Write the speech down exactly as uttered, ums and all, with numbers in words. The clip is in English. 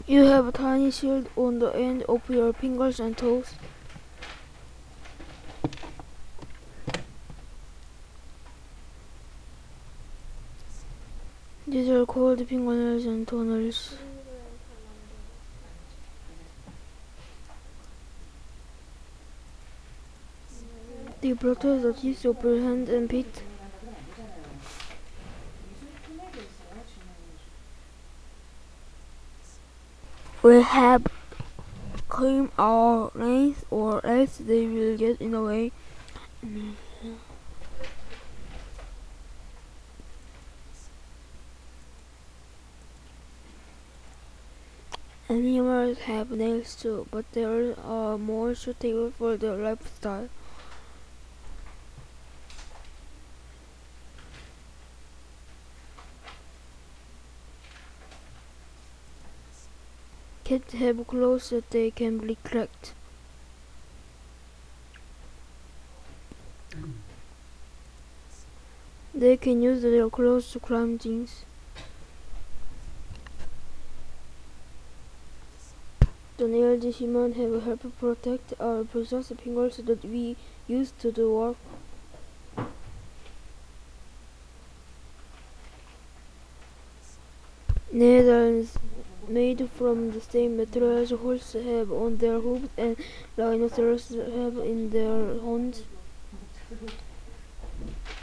You have a tiny shield on the end of your fingers and toes. These are called fingernails and toenails. They protect the tips of your hands and feet. We have climb our nails or else they will get in the way. Animals have nails too, but they are more suitable for their lifestyle. Cats have claws that they can be cracked. They can use their claws to climb things. The nails humans have helped protect our precious fingers that we use to do work. Nails made from the same materials horses have on their hooves and rhinoceros have in their horns.